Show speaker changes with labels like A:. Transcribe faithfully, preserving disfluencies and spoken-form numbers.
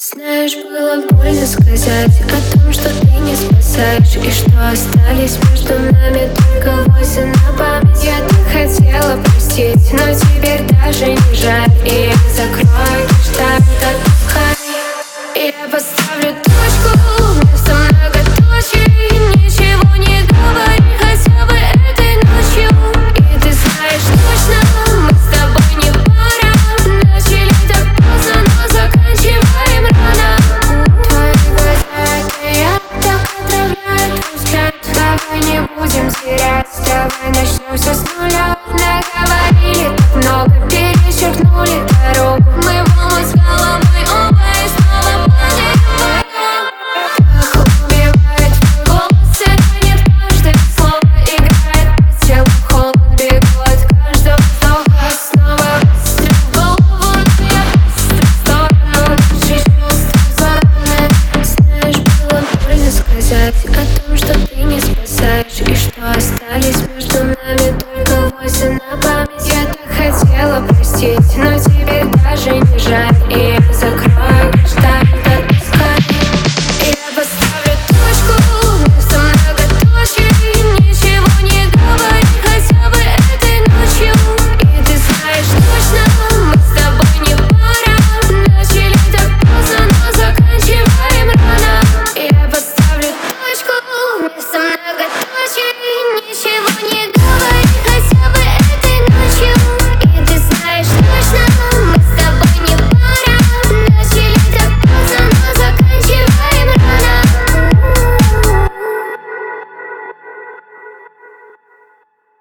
A: Знаешь, было больно сказать о том, что ты не спасаешь, и что остались между нами только войсы на память. Я так хотела простить, но теперь даже не жаль, и я закрою лишь так, отпускай. Я поставлю